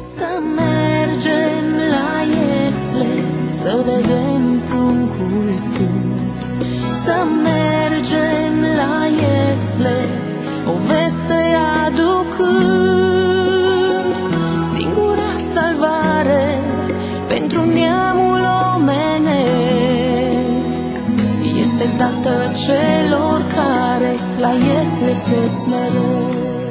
Să mergem la Iesle, să vedem pruncul stând. Să mergem la Iesle, o veste aducând. Singura salvare pentru neamul omenesc este dată celor care la Iesle se smeresc.